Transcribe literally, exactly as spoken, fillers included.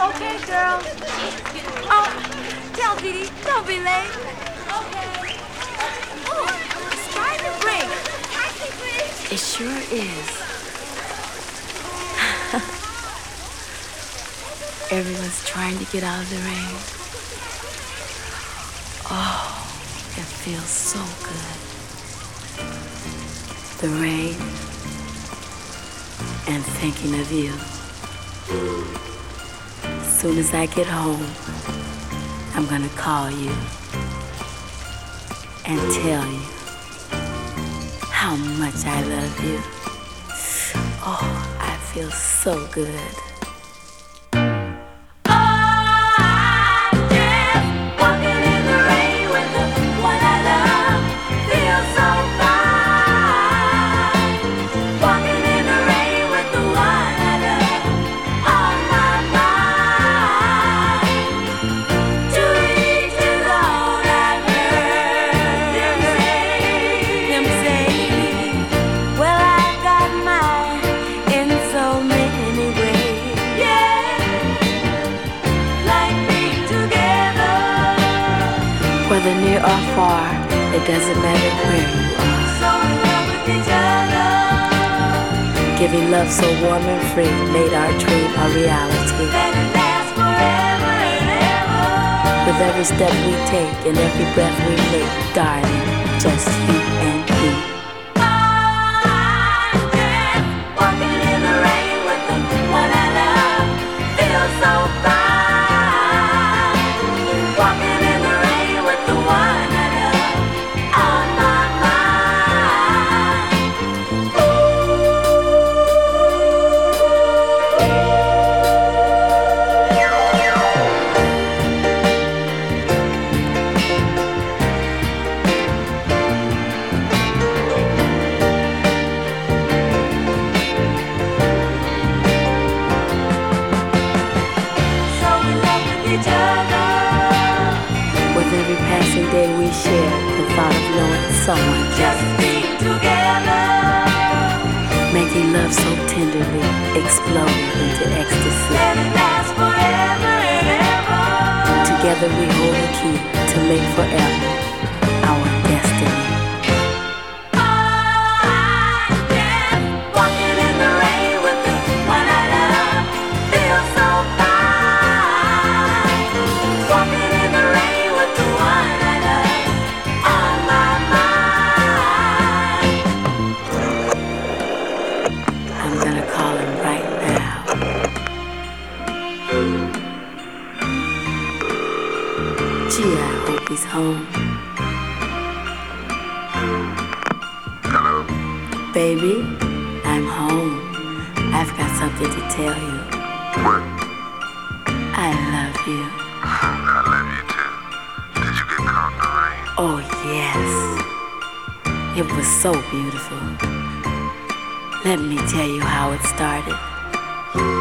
Okay, girl. Oh, tell Dee Dee, don't be late. Okay. Oh, it's trying to break. It sure is. Everyone's trying to get out of the rain. Oh, it feels so good. The rain and thinking of you. As soon as I get home, I'm gonna call you and tell you how much I love you. Oh, I feel so good. Whether near or far, it doesn't matter where you are. So in love with each other. Giving love so warm and free made our dream a reality. Let it last forever and ever. With every step we take and every breath we make, darling, just you and me. I'm just walking in the rain with the one I love. Feel so fine. Walking in the rain with the one I love on my mind. So in love with each other. With every passing day we share, the thought of knowing someone just being together, making love so tenderly, explode into ecstasy. Let it last forever and ever. Together we hold the key to make forever our destiny. I'm just walking in the rain with the one I love. Feel so fine. Walking in the rain with the one I love on my mind. I'm gonna call him right now. Gee, I hope he's home. Hello? Baby, I'm home. I've got something to tell you. What? I love you. I love you too. Did you get caught in the rain? Oh, yes. It was so beautiful. Let me tell you how it started.